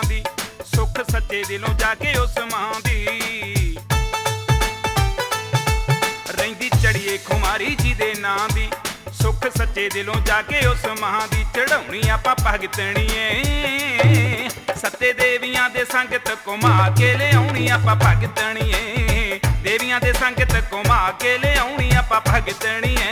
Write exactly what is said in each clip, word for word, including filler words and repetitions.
दी सुख सच्चे दिलों जाके उस मां दी रहिंदी चढ़िए खुमारी जी दे नां दी सुख सच्चे दिलों जाके उस मां दी चढ़ाउणी आपां भगतणीए सत्ते देवियां दे संगत घुमा के लिआउणी आपां भगतणीए देवियां दे संगत घुमा के लिआउणी आपां भगतणीए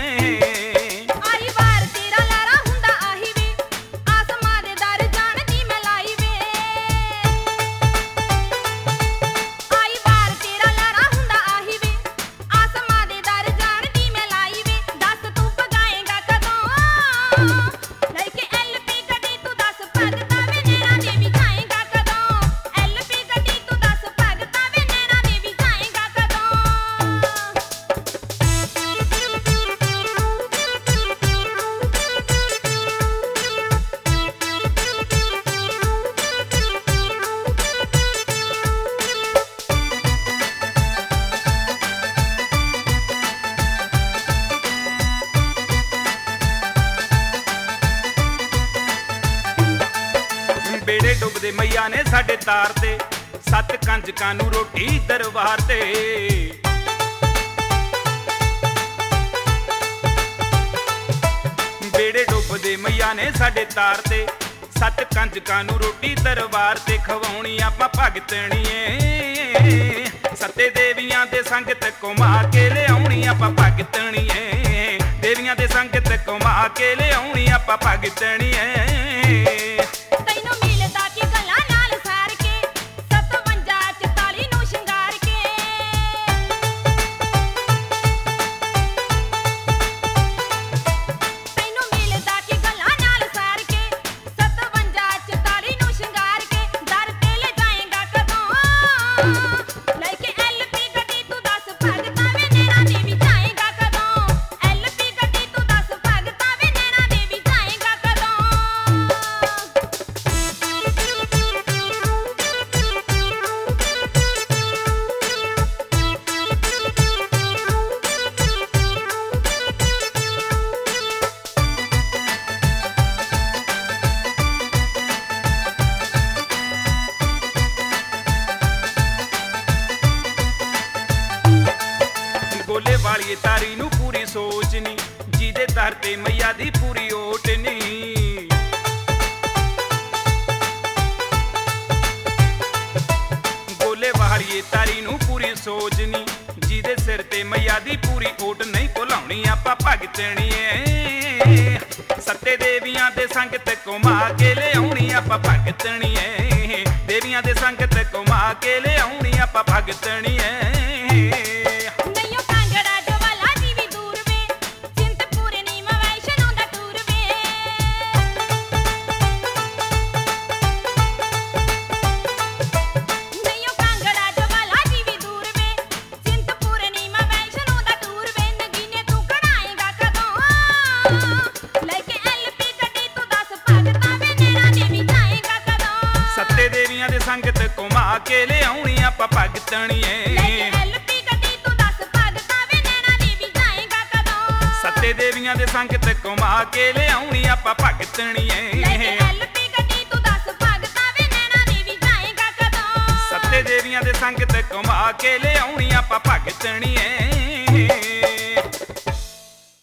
बेड़े डुबदे मैया ने साडे तार ते सत कंजकां नूं रोटी दरबार ते बेड़े डुबदे मैया ने साडे तार ते सत कंजकां नूं रोटी दरबार ते खवाउणी आपां भगतणीए सत्ते देवियां दे संगत घुमा के लिआउणी आपां भगतणीए देवियां दे संगत घुमा के लिआउणी आपां भगतणीए गोले वाली तारी नू पूरी सोच नी जिदे दर ते मैया दी पूरी ओट नी गोले वाली तारी नू पूरी सोच नी जिदे सिर ते मैया दी पूरी ओट नहीं भुलाउणी आपां भगतणीए सत्ते देवियां दे संगत घुमा के लिआउणी आपां भगतणीए देवियां दे संगत घुमा के लिआउणी आपां भगतणीए सत्ते देवियां दे संगत घुमा के लिआउणी आपां भगतणीए सत्ते देवियां दे संगत घुमा के लिआउणी आपां भगतणीए सत्ते देवियां दे संगत घुमा के लिआउणी आपां भगतणीए।